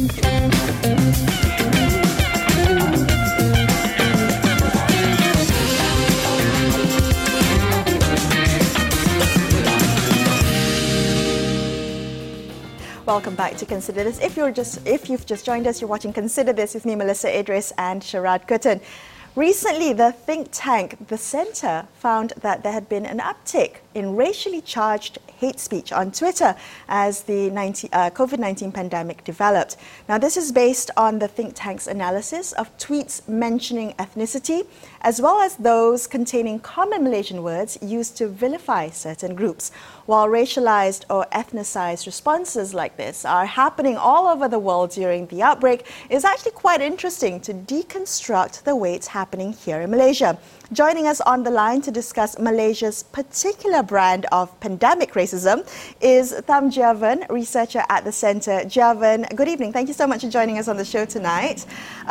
Welcome back to Consider This. If you've just joined us, you're watching Consider This with me, Melissa Idris and Sharad Kuttan. Recently, the think tank, The Centre, found that there had been an uptick in racially charged hate speech on Twitter as the COVID-19 pandemic developed. Now, this is based on the think tank's analysis of tweets mentioning ethnicity, as well as those containing common Malaysian words used to vilify certain groups. While racialized or ethnicized responses like this are happening all over the world during the outbreak, it's actually quite interesting to deconstruct the way it's happening here in Malaysia. Joining us on the line to discuss Malaysia's particular brand of pandemic racism is Tham Javan, researcher at the Centre. Javan, good evening. Thank you so much for joining us on the show tonight.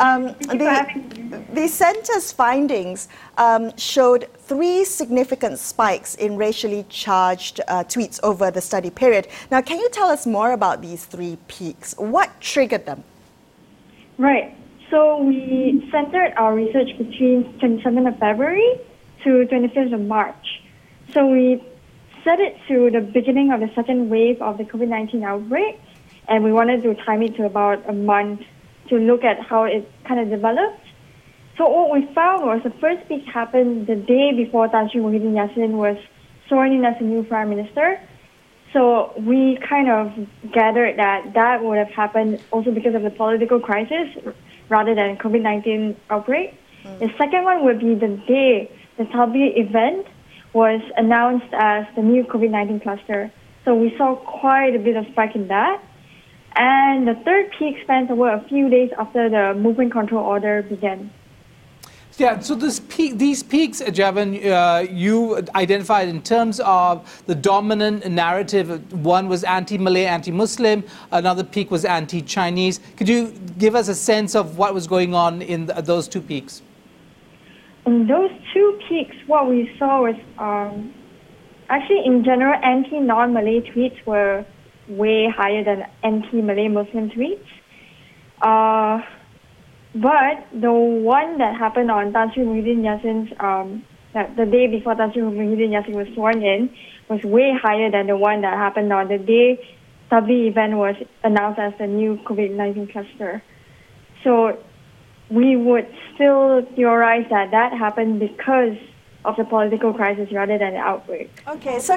The Centre's findings showed 3 significant spikes in racially charged tweets over the study period. Now, can you tell us more about these 3 peaks? What triggered them? Right. So we centered our research between 27th of February to 25th of March. So we set it to the beginning of the second wave of the COVID-19 outbreak, and we wanted to time it to about a month to look at how it kind of developed. So what we found was the first peak happened the day before Tan Sri Muhyiddin Yassin was sworn in as the new Prime Minister. So we kind of gathered that would have happened also because of the political crisis rather than COVID-19 outbreak. The second one would be the day the Tabi event was announced as the new COVID-19 cluster. So we saw quite a bit of spike in that. And the third peak spans over a few days after the movement control order began. Yeah, so these peaks, Javan, you identified in terms of the dominant narrative. One was anti-Malay, anti-Muslim. Another peak was anti-Chinese. Could you give us a sense of what was going on in those 2 peaks? In those 2 peaks, what we saw was actually, in general, anti-non-Malay tweets were way higher than anti-Malay Muslim tweets. But the one that happened on Tan Sri Muhyiddin Yassin's, the day before Tan Sri Muhyiddin Yassin was sworn in, was way higher than the one that happened on the day Tabi event was announced as the new COVID-19 cluster. So we would still theorize that happened because of the political crisis rather than the outbreak. Okay, so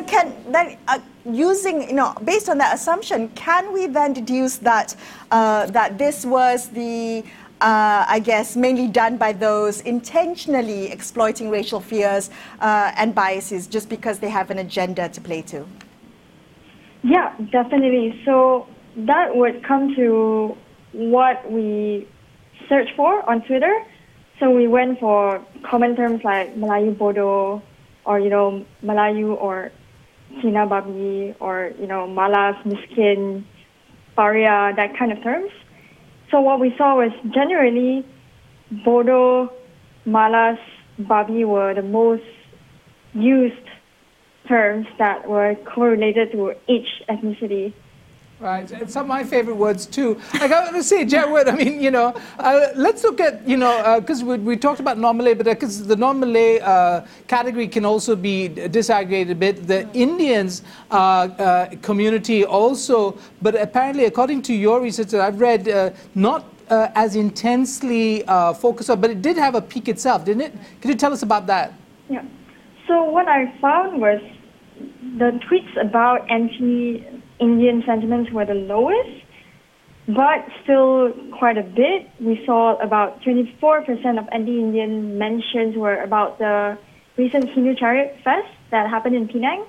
based on that assumption, can we then deduce that that this was the I guess, mainly done by those intentionally exploiting racial fears and biases just because they have an agenda to play to? Yeah, definitely. So that would come to what we search for on Twitter. So we went for common terms like Melayu Bodoh, or, Melayu or Cina Babi, or, Malas, Miskin, Paria, that kind of terms. So what we saw was generally Bodoh, Malas, Babi were the most used terms that were correlated to each ethnicity. Right, and some of my favorite words too. I got to say, Jawad, let's look at, because we talked about non-Malay, but because the non-Malay category can also be disaggregated a bit. The Indians community also, but apparently, according to your research that I've read, not as intensely focused on, but it did have a peak itself, didn't it? Could you tell us about that? Yeah. So what I found was the tweets about anti-Indian sentiments were the lowest, but still quite a bit. We saw about 24% of anti-Indian mentions were about the recent Hindu Chariot Fest that happened in Penang.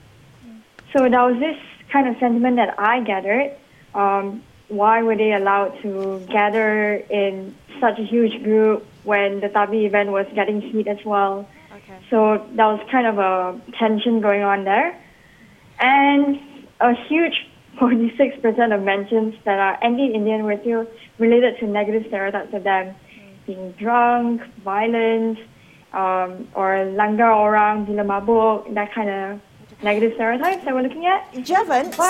So that was this kind of sentiment that I gathered. Why were they allowed to gather in such a huge group when the Tabi event was getting heat as well? Okay. So that was kind of a tension going on there. And a huge 46% of mentions that are anti-Indian were still related to negative stereotypes of them being drunk, violent, or langgar orang, bila mabuk, that kind of negative stereotypes that we're looking at. Javan,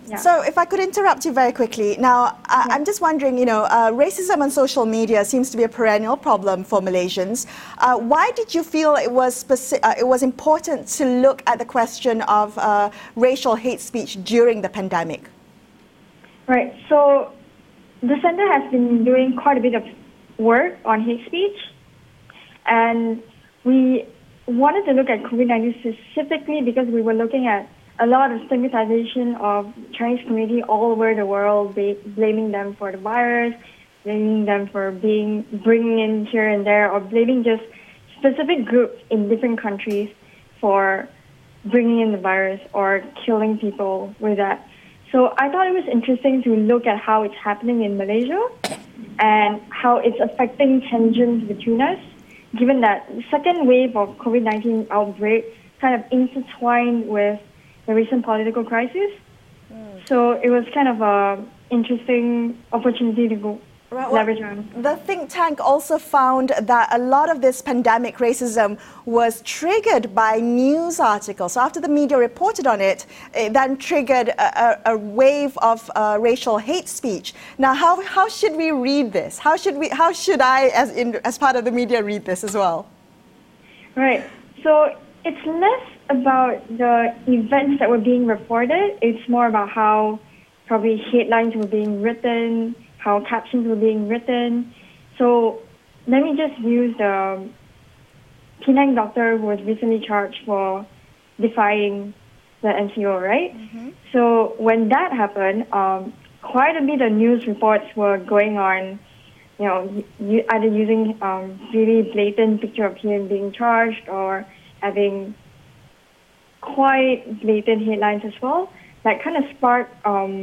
Yeah. So if I could interrupt you very quickly. Now, I'm just wondering, racism on social media seems to be a perennial problem for Malaysians. Why did you feel it was important to look at the question of racial hate speech during the pandemic? Right. So the center has been doing quite a bit of work on hate speech, and we wanted to look at COVID-19 specifically because we were looking at a lot of stigmatization of Chinese community all over the world, blaming them for the virus, blaming them for bringing in here and there, or blaming just specific groups in different countries for bringing in the virus or killing people with that. So I thought it was interesting to look at how it's happening in Malaysia and how it's affecting tensions between us, given that the second wave of COVID-19 outbreak kind of intertwined with the recent political crisis. So it was kind of an interesting opportunity to go leverage on. The think tank also found that a lot of this pandemic racism was triggered by news articles. So after the media reported on it, it then triggered a wave of racial hate speech. Now, how should we read this? How should I, as part of the media, read this as well? Right. So it's less about the events that were being reported. It's more about how probably headlines were being written, how captions were being written. So let me just use the Penang doctor who was recently charged for defying the MCO, right? Mm-hmm. So when that happened, quite a bit of news reports were going on, either using really blatant picture of him being charged or having quite blatant headlines as well. That kind of sparked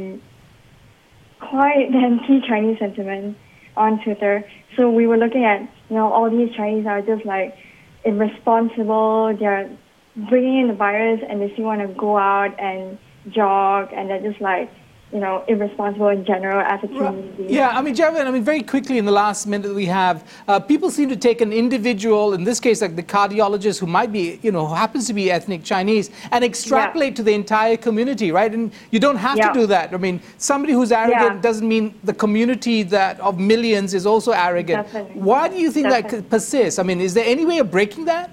quite anti-Chinese sentiment on Twitter. So we were looking at, all these Chinese are just like irresponsible. They're bringing in the virus and they still want to go out and jog, and they're just like, irresponsible in general as a community. Yeah, Javan, very quickly in the last minute that we have, people seem to take an individual, in this case, like the cardiologist who might be, who happens to be ethnic Chinese, and extrapolate to the entire community, right? And you don't have to do that. Somebody who's arrogant doesn't mean the community of millions is also arrogant. Definitely. Why do you think that persists? Is there any way of breaking that?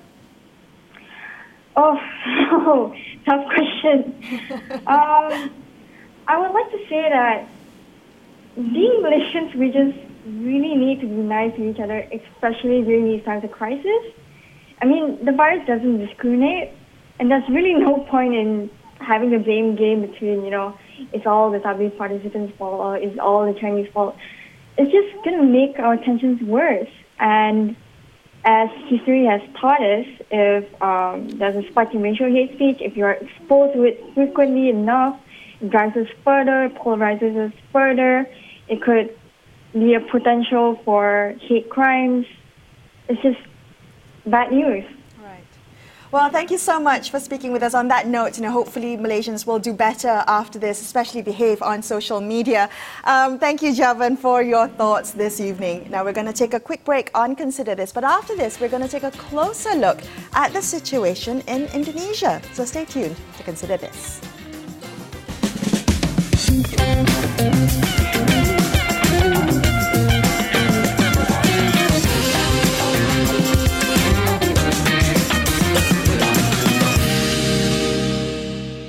Oh, tough question. I would like to say that being Malaysians, we just really need to be nice to each other, especially during these times of crisis. The virus doesn't discriminate, and there's really no point in having a blame game between, it's all the W participants' fault or it's all the Chinese fault. It's just going to make our tensions worse. And as history has taught us, if there's a spike in racial hate speech, if you're exposed to it frequently enough, it drives us further, polarizes us further. It could be a potential for hate crimes. It's just bad news. Right. Well, thank you so much for speaking with us. On that note, hopefully Malaysians will do better after this, especially behave on social media. Thank you, Javan, for your thoughts this evening. Now we're going to take a quick break on Consider This, but after this, we're going to take a closer look at the situation in Indonesia. So stay tuned to Consider This.